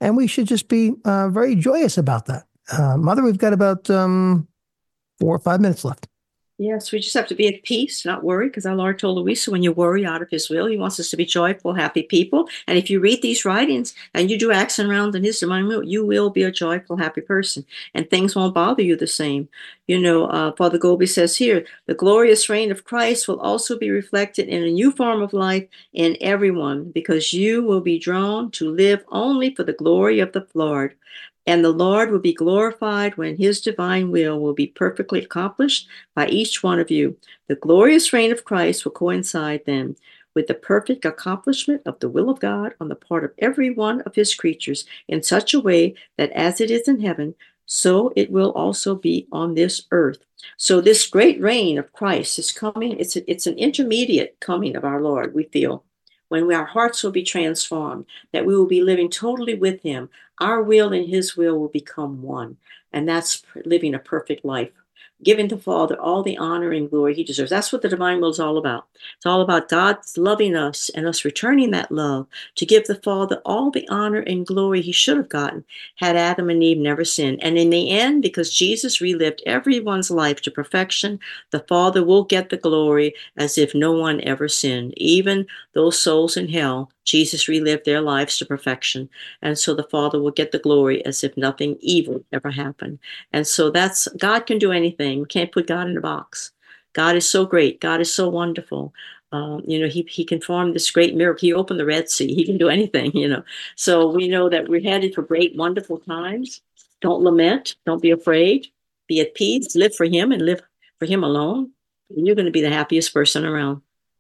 B: and we should just be uh, very joyous about that. Uh, Mother, we've got about um, four or five minutes left.
C: Yes, we just have to be at peace, not worry, because our Lord told Louisa, when you worry out of his will, he wants us to be joyful, happy people. And if you read these writings and you do acts and rounds in his divine will, you will be a joyful, happy person. And things won't bother you the same. You know, uh, Father Golby says here, the glorious reign of Christ will also be reflected in a new form of life in everyone, because you will be drawn to live only for the glory of the Lord. And the Lord will be glorified when his divine will will be perfectly accomplished by each one of you. The glorious reign of Christ will coincide then with the perfect accomplishment of the will of God on the part of every one of his creatures in such a way that as it is in heaven, so it will also be on this earth. So this great reign of Christ is coming. It's, a, it's an intermediate coming of our Lord, we feel, when we, our hearts will be transformed, that we will be living totally with him. Our will and his will will become one. And that's living a perfect life, giving the Father all the honor and glory he deserves. That's what the divine will is all about. It's all about God's loving us and us returning that love to give the Father all the honor and glory he should have gotten had Adam and Eve never sinned. And in the end, because Jesus relived everyone's life to perfection, the Father will get the glory as if no one ever sinned. Even those souls in hell, Jesus relived their lives to perfection. And so the Father will get the glory as if nothing evil ever happened. And so that's, God can do anything. We can't put God in a box. God is so great. God is so wonderful. Um, you know, he, he can form this great miracle. He opened the Red Sea. He can do anything, you know. So we know that we're headed for great, wonderful times. Don't lament. Don't be afraid. Be at peace. Live for him and live for him alone. And you're going to be the happiest person around.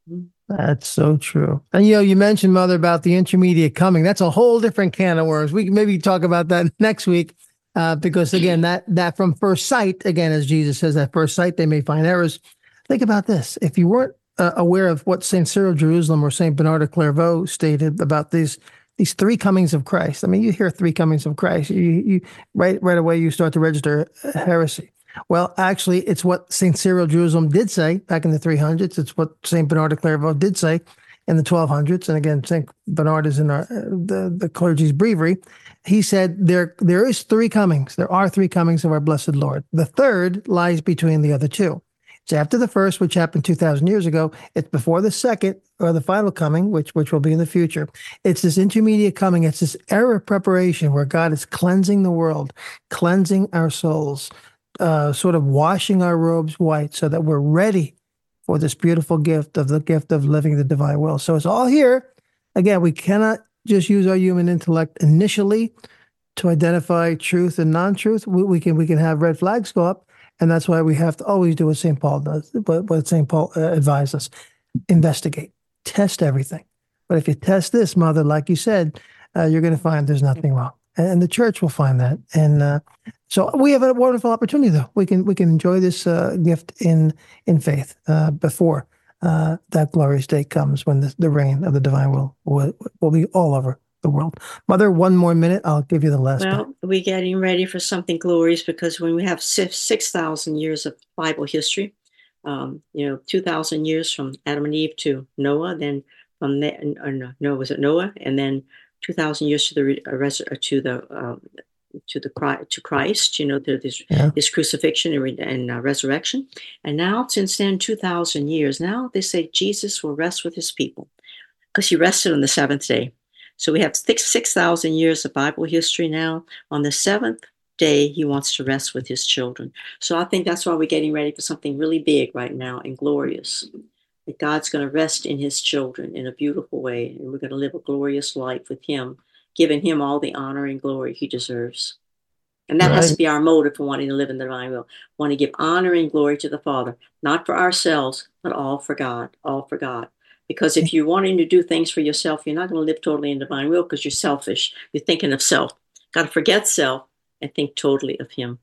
B: That's so true. And, you know, you mentioned, Mother, about the intermediate coming. That's a whole different can of worms. We can maybe talk about that next week. Uh, because again, that that from first sight, again, as Jesus says, at first sight, they may find errors. Think about this. If you weren't uh, aware of what Saint Cyril of Jerusalem or Saint Bernard of Clairvaux stated about these these three comings of Christ, I mean, you hear three comings of Christ, you, you right right away you start to register heresy. Well, actually, it's what Saint Cyril of Jerusalem did say back in the three hundreds. It's what Saint Bernard of Clairvaux did say in the twelve hundreds. And again, Saint Bernard is in our, the, the clergy's breviary. He said there there is three comings. There are three comings of our blessed Lord. The third lies between the other two. It's after the first, which happened two thousand years ago. It's before the second, or the final coming, which which will be in the future. It's this intermediate coming. It's this era of preparation where God is cleansing the world, cleansing our souls, uh, sort of washing our robes white so that we're ready for this beautiful gift of the gift of living the divine will. So it's all here. Again, we cannot just use our human intellect initially to identify truth and non-truth. We, we can we can have red flags go up, and that's why we have to always do what Saint Paul does, what, what Saint Paul uh, advised us. Investigate, test everything. But if you test this, Mother, like you said, uh, you're going to find there's nothing wrong. And the church will find that. And uh, so we have a wonderful opportunity, though. We can we can enjoy this uh, gift in in faith uh, before uh, that glorious day comes when the, the reign of the divine will, will will be all over the world. Mother, one more minute. I'll give you the last.
C: Well,
B: time.
C: we're getting ready for something glorious, because when we have six thousand years of Bible history, um, you know, two thousand years from Adam and Eve to Noah, then from there, or no, no, was it Noah? And then two thousand years to the uh, res- to the um, to the to Christ, you know, to this
B: Yeah.
C: this crucifixion and, and uh, resurrection. And now, since then, two thousand years. Now they say Jesus will rest with his people, because he rested on the seventh day. So we have six six thousand years of Bible history now. On the seventh day, he wants to rest with his children. So I think that's why we're getting ready for something really big right now and glorious. That God's going to rest in his children in a beautiful way, and we're going to live a glorious life with him, giving him all the honor and glory he deserves. And that right. has to be our motive for wanting to live in the divine will. Want to give honor and glory to the Father, not for ourselves, but all for God, all for God. Because if you're wanting to do things for yourself, you're not going to live totally in divine will, because you're selfish. You're thinking of self. Got to forget self and think totally of him.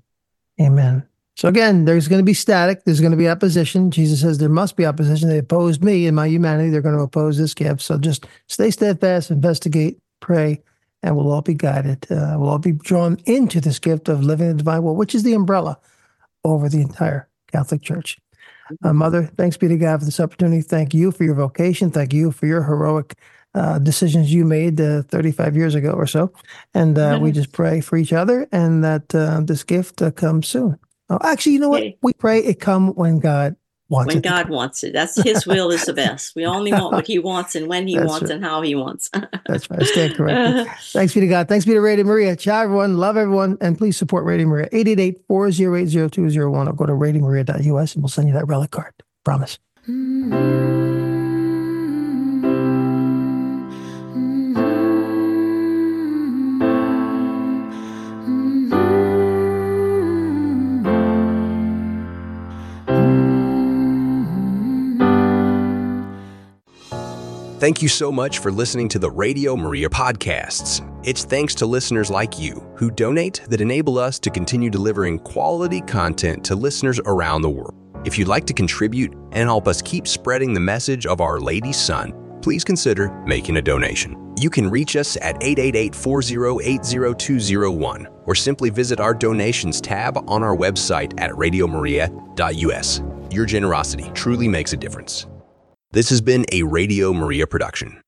B: Amen. So again, there's going to be static. There's going to be opposition. Jesus says there must be opposition. They opposed me in my humanity. They're going to oppose this gift. So just stay steadfast, investigate, pray, and we'll all be guided. Uh, we'll all be drawn into this gift of living the divine will, which is the umbrella over the entire Catholic Church. Uh, Mother, thanks be to God for this opportunity. Thank you for your vocation. Thank you for your heroic uh, decisions you made uh, thirty-five years ago or so. And uh, we just pray for each other and that uh, this gift uh, comes soon. Oh, actually, you know what?
C: Okay.
B: We pray it come when God wants
C: When
B: it.
C: God wants it. That's his will is the best. We only want what he wants and when he
B: That's
C: wants
B: right.
C: and how he wants.
B: That's right. I stand corrected. Thanks be to God. Thanks be to Radio Maria. Ciao, everyone. Love everyone. And please support Radio Maria. eight eight eight, four oh eight, oh two oh one or go to radio maria dot u s and we'll send you that relic card. Promise.
E: Thank you so much for listening to the Radio Maria podcasts. It's thanks to listeners like you who donate that enable us to continue delivering quality content to listeners around the world. If you'd like to contribute and help us keep spreading the message of Our Lady's Son, please consider making a donation. You can reach us at eight eight eight, four oh eight, oh two oh one or simply visit our donations tab on our website at radio maria dot u s. Your generosity truly makes a difference. This has been a Radio Maria production.